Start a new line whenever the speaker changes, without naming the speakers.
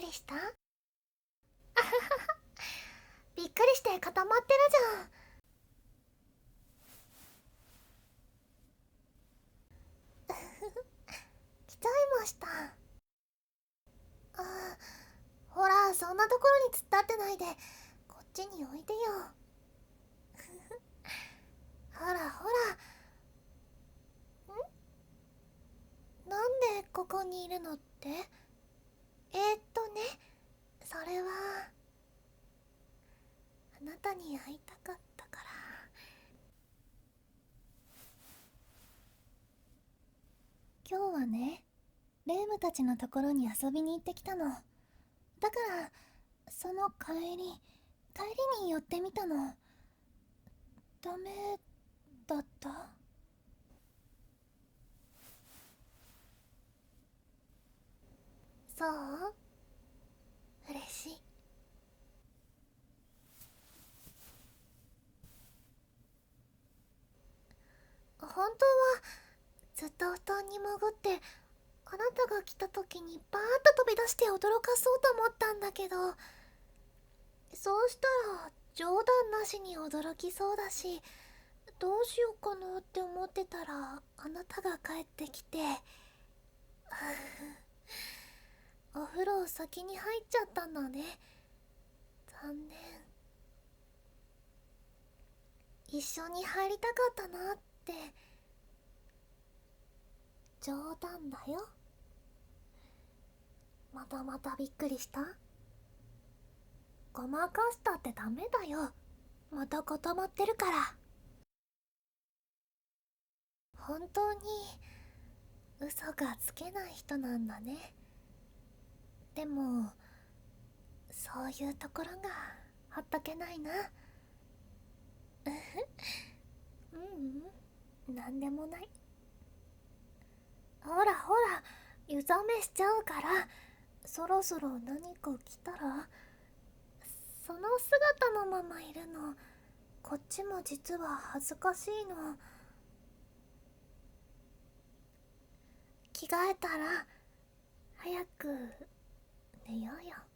りした？びっくりして固まってるじゃん。来ちゃいました。あ、ほら、そんなところに突っ立ってないで、こっちにおいでよ。ほらほら。なんでここにいるのって？それは、あなたに会いたかったから。今日はね、レイムたちのところに遊びに行ってきたの。だから、その帰りに寄ってみたの。ダメだった？そう？嬉しい。本当はずっと布団に潜って、あなたが来た時にバーッと飛び出して驚かそうと思ったんだけど、そうしたら冗談なしに驚きそうだし、どうしようかなって思ってたらあなたが帰ってきて、お風呂先に入っちゃったんだね。残念。一緒に入りたかったなって。冗談だよ。またまたびっくりした？ごまかしたってダメだよ。また固まってるから。本当に嘘がつけない人なんだね。でもそういうところがほっとけないな。なんでもない。ほらほら、湯冷めしちゃうから、そろそろ何か来たら。その姿のままいるの、こっちも実は恥ずかしいの。着替えたら早く寝ようよ。